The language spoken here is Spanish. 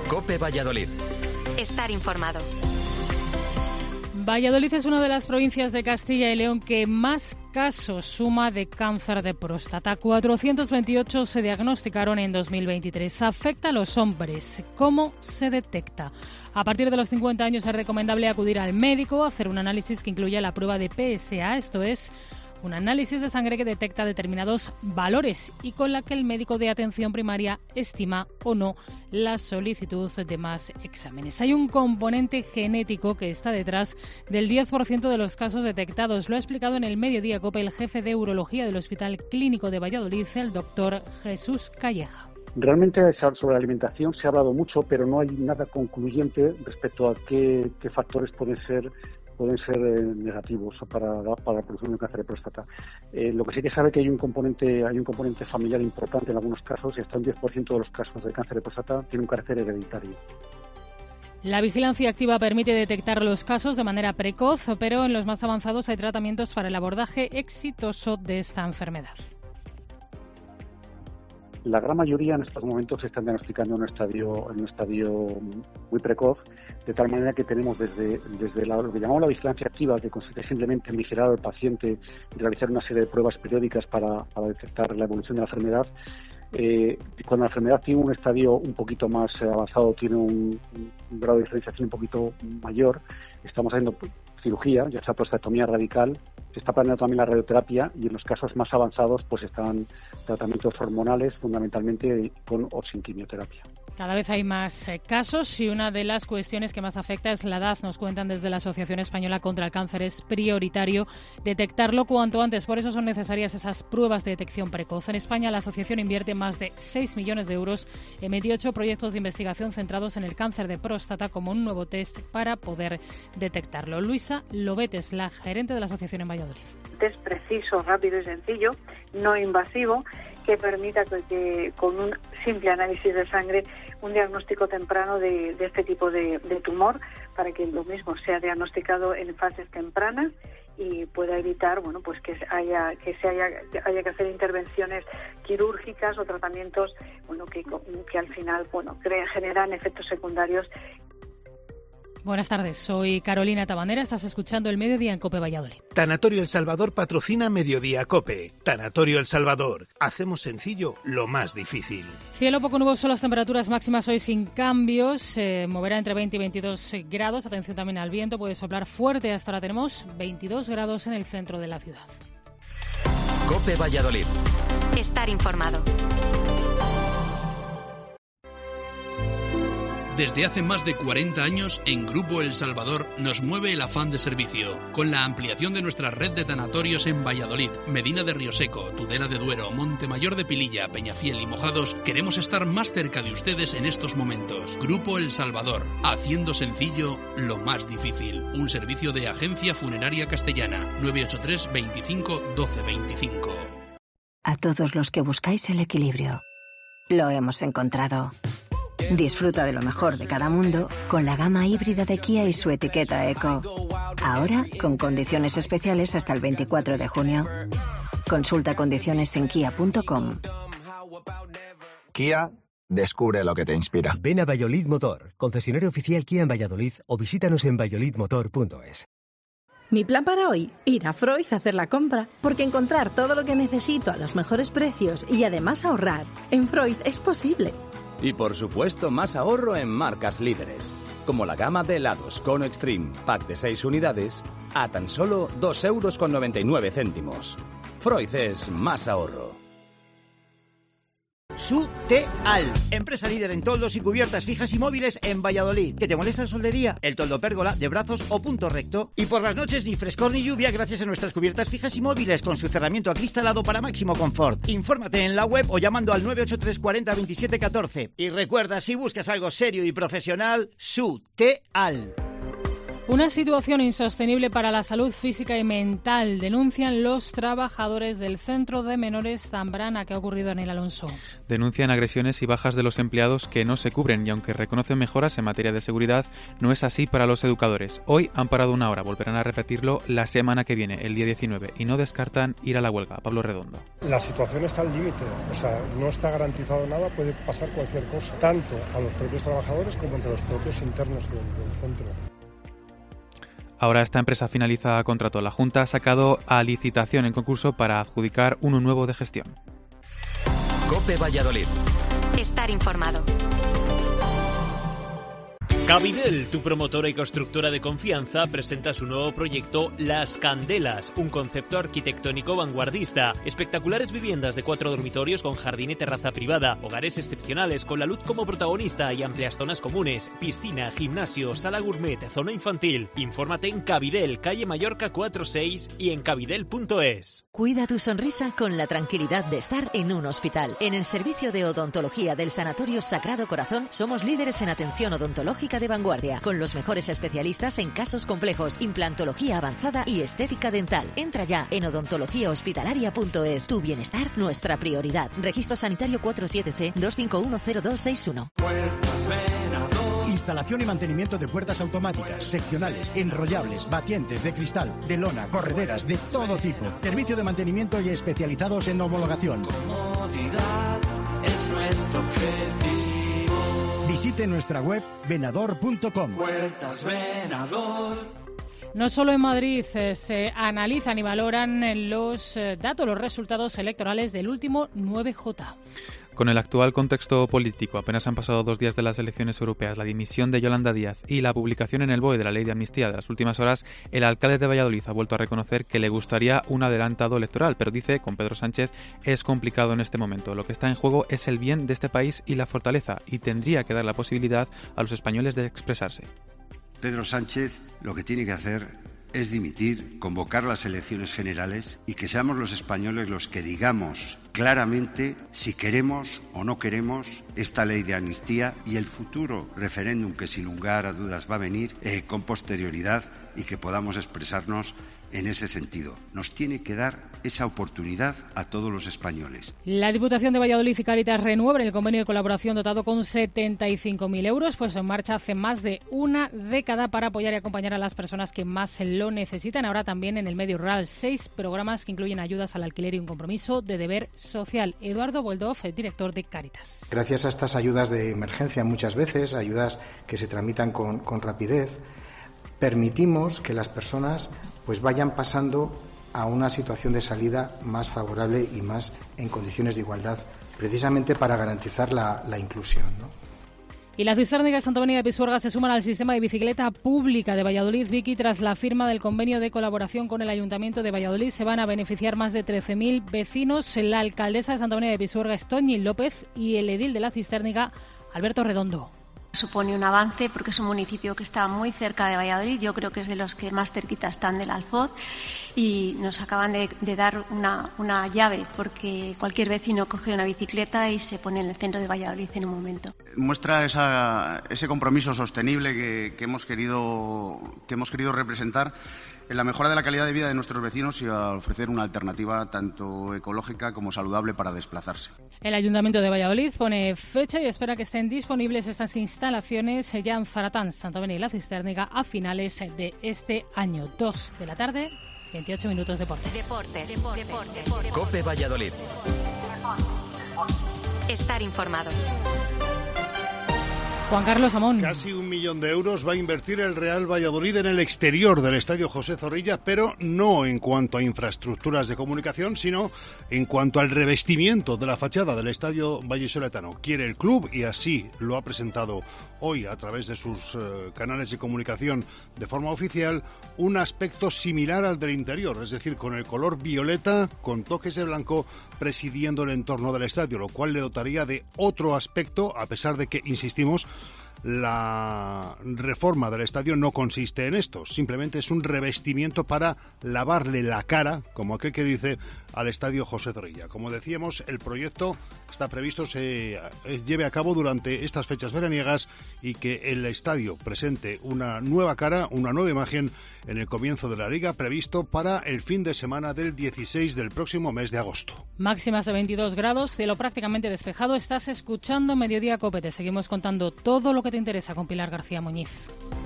COPE Valladolid. Estar informado. Valladolid es una de las provincias de Castilla y León que más casos suma de cáncer de próstata. 428 se diagnosticaron en 2023. Afecta a los hombres. ¿Cómo se detecta? A partir de los 50 años es recomendable acudir al médico, hacer un análisis que incluya la prueba de PSA, esto es, un análisis de sangre que detecta determinados valores y con la que el médico de atención primaria estima o no la solicitud de más exámenes. Hay un componente genético que está detrás del 10% de los casos detectados. Lo ha explicado en el Mediodía COPE el jefe de urología del Hospital Clínico de Valladolid, el doctor Jesús Calleja. Realmente sobre la alimentación se ha hablado mucho, pero no hay nada concluyente respecto a qué factores pueden ser negativos para la producción de cáncer de próstata. Lo que sí que sabe que hay un componente familiar importante en algunos casos, y hasta un 10% de los casos de cáncer de próstata tiene un carácter hereditario. La vigilancia activa permite detectar los casos de manera precoz, pero en los más avanzados hay tratamientos para el abordaje exitoso de esta enfermedad. La gran mayoría en estos momentos se están diagnosticando en un estadio muy precoz, de tal manera que tenemos desde lo que llamamos la vigilancia activa, que consiste simplemente en vigilar al paciente y realizar una serie de pruebas periódicas para detectar la evolución de la enfermedad. Cuando la enfermedad tiene un estadio un poquito más avanzado, tiene un grado de diferenciación un poquito mayor, estamos haciendo cirugía, ya sea prostatomía radical, se está planeando también la radioterapia, y en los casos más avanzados pues están tratamientos hormonales, fundamentalmente con o sin quimioterapia. Cada vez hay más casos y una de las cuestiones que más afecta es la edad. Nos cuentan desde la Asociación Española contra el Cáncer. Es prioritario detectarlo cuanto antes. Por eso son necesarias esas pruebas de detección precoz. En España la asociación invierte más de 6 millones de euros en 28 proyectos de investigación centrados en el cáncer de próstata como un nuevo test para poder detectarlo. Luisa Lobet es la gerente de la asociación en Valladolid. Test preciso, rápido y sencillo, no invasivo, que permita que con un simple análisis de sangre un diagnóstico temprano de este tipo de tumor, para que lo mismo sea diagnosticado en fases tempranas y pueda evitar que haya que hacer intervenciones quirúrgicas o tratamientos que al final generan efectos secundarios. Buenas tardes, soy Carolina Tabanera, estás escuchando El Mediodía en COPE Valladolid. Tanatorio El Salvador patrocina Mediodía COPE. Tanatorio El Salvador. Hacemos sencillo lo más difícil. Cielo poco nuboso, las temperaturas máximas hoy sin cambios. Se moverá entre 20 y 22 grados. Atención también al viento, puede soplar fuerte. Hasta ahora tenemos 22 grados en el centro de la ciudad. COPE Valladolid. Estar informado. Desde hace más de 40 años, en Grupo El Salvador nos mueve el afán de servicio. Con la ampliación de nuestra red de tanatorios en Valladolid, Medina de Rioseco, Tudela de Duero, Montemayor de Pililla, Peñafiel y Mojados, queremos estar más cerca de ustedes en estos momentos. Grupo El Salvador, haciendo sencillo lo más difícil. Un servicio de Agencia Funeraria Castellana, 983 25 12 25. A todos los que buscáis el equilibrio, lo hemos encontrado. Disfruta de lo mejor de cada mundo con la gama híbrida de Kia y su etiqueta Eco. Ahora con condiciones especiales hasta el 24 de junio. Consulta condiciones en kia.com. Kia, descubre lo que te inspira. Ven a Valladolid Motor, concesionario oficial Kia en Valladolid, o visítanos en valladolidmotor.es. Mi plan para hoy, ir a Freud a hacer la compra, porque encontrar todo lo que necesito a los mejores precios y además ahorrar, en Freud es posible. Y por supuesto más ahorro en marcas líderes, como la gama de helados Cono Extreme, pack de 6 unidades, a tan solo 2,99 €. Freud es más ahorro. Suteal, empresa líder en toldos y cubiertas fijas y móviles en Valladolid. ¿Que te molesta la soldería? El toldo pérgola, de brazos o punto recto. Y por las noches ni frescor ni lluvia gracias a nuestras cubiertas fijas y móviles con su cerramiento acristalado para máximo confort. Infórmate en la web o llamando al 983 40 27 14. Y recuerda, si buscas algo serio y profesional, Suteal. Una situación insostenible para la salud física y mental, denuncian los trabajadores del Centro de Menores Zambrana. ¿Qué ha ocurrido, Daniel Alonso? Denuncian agresiones y bajas de los empleados que no se cubren y aunque reconocen mejoras en materia de seguridad, no es así para los educadores. Hoy han parado una hora, volverán a repetirlo la semana que viene, el día 19, y no descartan ir a la huelga. Pablo Redondo. La situación está al límite, o sea, no está garantizado nada, puede pasar cualquier cosa, tanto a los propios trabajadores como entre los propios internos del centro. Ahora esta empresa finaliza contrato. La Junta ha sacado a licitación en concurso para adjudicar uno nuevo de gestión. COPE Valladolid. Estar informado. Cabidel, tu promotora y constructora de confianza, presenta su nuevo proyecto Las Candelas, un concepto arquitectónico vanguardista. Espectaculares viviendas de 4 dormitorios con jardín y terraza privada, hogares excepcionales con la luz como protagonista y amplias zonas comunes, piscina, gimnasio, sala gourmet, zona infantil. Infórmate en Cabidel, calle Mallorca 46 y en cabidel.es. Cuida tu sonrisa con la tranquilidad de estar en un hospital. En el servicio de odontología del Sanatorio Sagrado Corazón somos líderes en atención odontológica de vanguardia, con los mejores especialistas en casos complejos, implantología avanzada y estética dental. Entra ya en odontologíahospitalaria.es. Tu bienestar, nuestra prioridad. Registro sanitario 47C 2510261. Instalación y mantenimiento de puertas automáticas, seccionales, enrollables, batientes de cristal, de lona, correderas, de todo tipo. Servicio de mantenimiento y especializados en homologación. Comodidad es nuestro objetivo. Visite nuestra web venador.com. Puertas Venador. No solo en Madrid se analizan y valoran los datos, los resultados electorales del último 9J. Con el actual contexto político, apenas han pasado 2 días de las elecciones europeas, la dimisión de Yolanda Díaz y la publicación en el BOE de la ley de amnistía de las últimas horas, el alcalde de Valladolid ha vuelto a reconocer que le gustaría un adelantado electoral, pero dice, con Pedro Sánchez, es complicado en este momento. Lo que está en juego es el bien de este país y la fortaleza, y tendría que dar la posibilidad a los españoles de expresarse. Pedro Sánchez lo que tiene que hacer es dimitir, convocar las elecciones generales y que seamos los españoles los que digamos claramente si queremos o no queremos esta ley de amnistía y el futuro referéndum que sin lugar a dudas va a venir con posterioridad y que podamos expresarnos en ese sentido. Nos tiene que dar esa oportunidad a todos los españoles. La Diputación de Valladolid y Cáritas renuevan el convenio de colaboración dotado con 75.000 euros, pues en marcha hace más de una década para apoyar y acompañar a las personas que más lo necesitan. Ahora también en el medio rural, 6 programas que incluyen ayudas al alquiler y un compromiso de deber social. Eduardo Boldov, el director de Cáritas. Gracias a estas ayudas de emergencia, muchas veces, ayudas que se tramitan con rapidez, permitimos que las personas pues vayan pasando a una situación de salida más favorable y más en condiciones de igualdad, precisamente para garantizar la inclusión, ¿no? Y la Cisterna de Santa María de Pisuerga se suman al sistema de bicicleta pública de Valladolid. Vicky, tras la firma del convenio de colaboración con el Ayuntamiento de Valladolid, se van a beneficiar más de 13.000 vecinos. La alcaldesa de Santa María de Pisuerga, Estoñi López, y el edil de la Cisterna, Alberto Redondo. Supone un avance porque es un municipio que está muy cerca de Valladolid, yo creo que es de los que más cerquita están del Alfoz, y nos acaban de dar una llave porque cualquier vecino coge una bicicleta y se pone en el centro de Valladolid en un momento. Muestra ese compromiso sostenible que hemos querido representar en la mejora de la calidad de vida de nuestros vecinos y a ofrecer una alternativa tanto ecológica como saludable para desplazarse. El Ayuntamiento de Valladolid pone fecha y espera que estén disponibles estas instalaciones ya en Zaratán, Santa María y la Cisterna a finales de este año. 2 de la tarde, 28 minutos deportes. COPE Valladolid. Estar informado. Juan Carlos Amón. Casi 1 millón de euros va a invertir el Real Valladolid en el exterior del Estadio José Zorrilla, pero no en cuanto a infraestructuras de comunicación, sino en cuanto al revestimiento de la fachada del Estadio vallisoletano. Quiere el club, y así lo ha presentado hoy a través de sus canales de comunicación de forma oficial, un aspecto similar al del interior, es decir, con el color violeta, con toques de blanco, presidiendo el entorno del estadio, lo cual le dotaría de otro aspecto, a pesar de que, insistimos, la reforma del estadio no consiste en esto, simplemente es un revestimiento para lavarle la cara, como aquel que dice, al estadio José Zorrilla. Como decíamos, el proyecto está previsto se lleve a cabo durante estas fechas veraniegas y que el estadio presente una nueva cara, una nueva imagen en el comienzo de la Liga, previsto para el fin de semana del 16 del próximo mes de agosto. Máximas de 22 grados, cielo prácticamente despejado. Estás escuchando Mediodía Cope. Te seguimos contando todo lo que te interesa con Pilar García Muñiz.